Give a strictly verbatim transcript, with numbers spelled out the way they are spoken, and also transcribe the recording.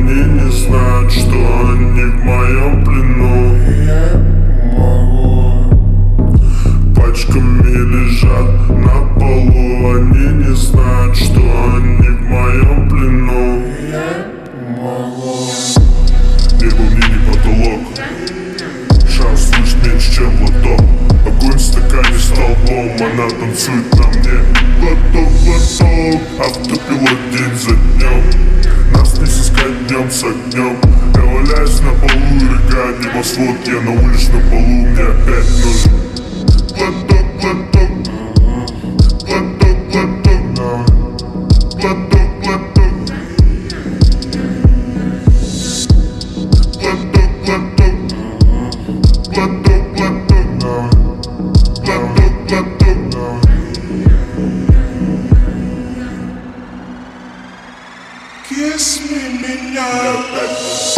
они не знают, что они в моем плену. Я могу. Пачками лежат на полу, они не знают, что они в моем плену. Я могу. Небо мне не потолок, шанс лишь меньше, чем лото. Огонь в стакане столбом, она танцует на мне. Глоток, глоток, автопилот день за днем. Нас не сыскать днем с огнем. Я валяюсь на полу и рыгаю небосвод. Я на уличном полу, мне опять нужен глоток, глоток, глоток, глоток, глоток, глоток, глоток, глоток, глоток, глоток, глоток. Kiss me, меня.